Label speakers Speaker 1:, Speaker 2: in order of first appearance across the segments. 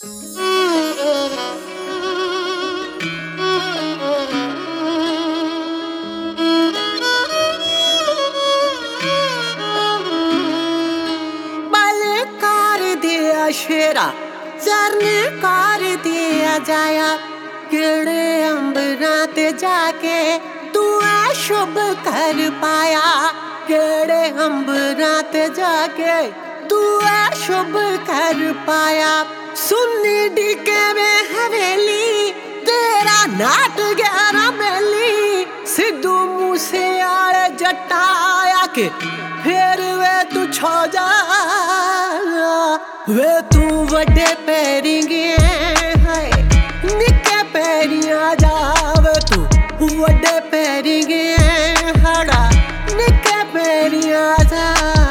Speaker 1: शेरा चरने कर दिया जाया केड़े अंबरां ते जाके तू ऐ शुभ कर पाया केड़े अंबरां ते जाके तू ऐ शुभ कर पाया सुननी डिके में हवेली तेरा नाट 11 बेली सिद्धू मूसेवाले जट्टा आके फिर वे तू छो जा वे तू वड्डे पैरी गए हाय निक्के पैरी आ जावे तू वड्डे पैरी गए हड़ा निक्के पैरी आ जा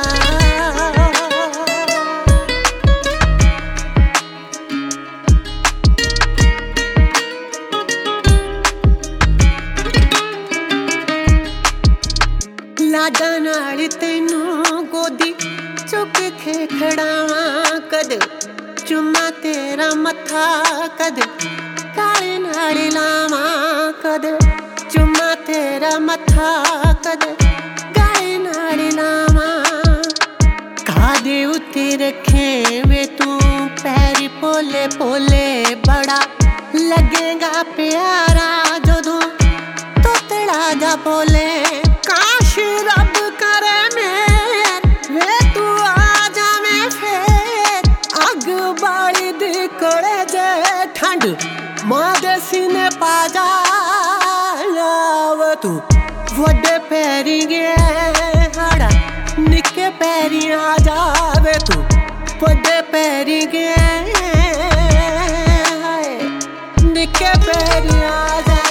Speaker 1: लाडा नाल तैनू गोदी चुक के खड़ावां कद चुम्मा तेरा मत्था कद काले नाल लावां कद चुम्मा तेरा मत्था कद काले नाल लावां कादे उत्ते रखे वे तू पैरी पोले पोले बड़ा लगेगा प्यारा जदों तोतड़ा जा बोले काश रब करे मेर वे तू आ जावे फिर अग बाली दी कोड़े जे ठंड मां दे सीने पा जा तू वड्डे पैरी गए हड़ा निक्के पैरी आ जावे तू वड्डे पैरी गए निक्के पैरी आ जा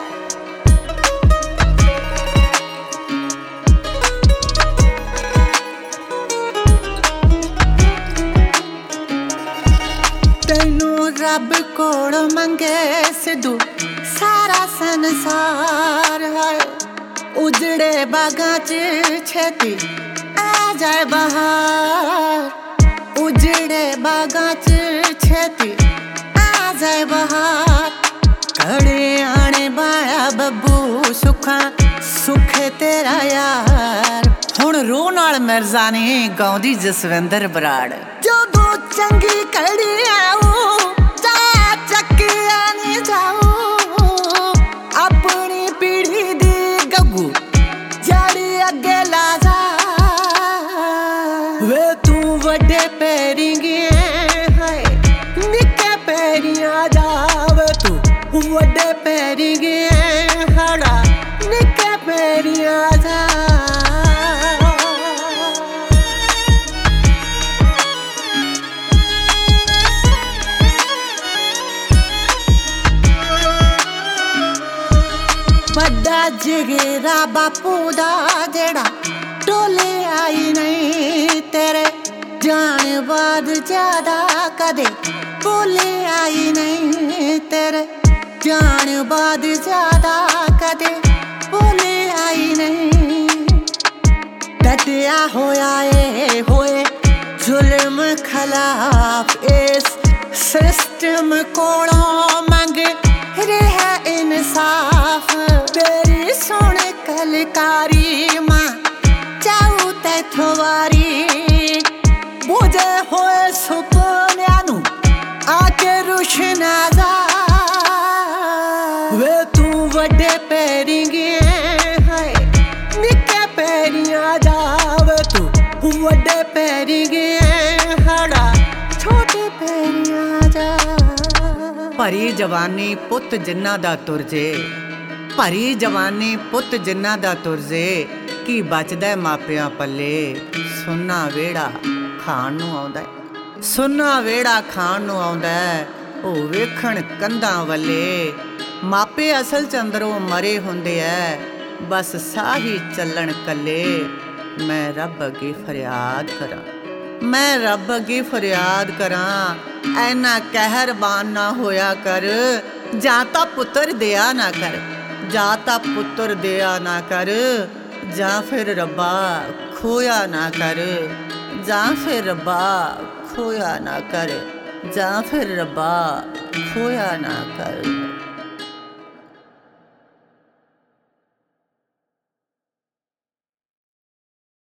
Speaker 1: रब कोड़ मंगे सिद्धू सारा संसार है उजड़े बागां च छेती आ जाए बहार उजड़े बागां च छेती आ जाए बहार कड़े आने बाया बब्बू सुखा सुख तेरा यार हुण रो नाल मिर्जा ने गाउंदी जसविंदर बराड़ जदों चंगी कड़ी आऊ अपनी पीढ़ी दी गगू जड़ी अगे ला जा वे तू वड्डे पैरी गए हाय निक्के पैरी आ जावे तू वड्डे पैरी गए हड़ा निक्के पैरी आ जा बड़ा जिगरा बापू दा जेड़ा टोले आई नहीं तेरे जाने बाद ज्यादा कदे बोले आई नहीं तेरे जाने बाद ज्यादा कदे बोले आई नहीं डटिया होया ए होए जुल्म खिलाफ इस सिस्टम कोलों मंग रहा इंसाफ तेरी सोने कलकारी मां चाहू तैथों वारी बुझे होए सुपन्यां नू आके रुशना जा वे तू वड्डे पैरी गए हाय निक्के पैरी आ जावे तू वड्डे पैरी गए हड़ा छोटे पैरी आ जा भरी जवानी पुत जिन्ना दा तुर जे भरी जवानी पुत जिन्ना दा तुर जे की बचदा मापियां पल्ले सुन्ना वेड़ा खाण नूं आउंदा सुन्ना वेड़ा खाण नूं आउंदा ओ वेखण कंधां वल्ले मापे असल च अंदरों मरे हुंदे ऐ बस साही चलण कल्ले मैं रब अगे फरियाद करां मैं रब अगे फरियाद करां ऐना कहरबान ना होया कर जां तां पुत्तर दिया ना कर जां तां पुत्तर दिया ना कर जां फिर रब्बा खोया ना कर जां फिर रब्बा खोया ना कर ਜਾਂ ਫਿਰ ਰੱਬਾ ਖੋਇਆ ਨਾ ਕਰ।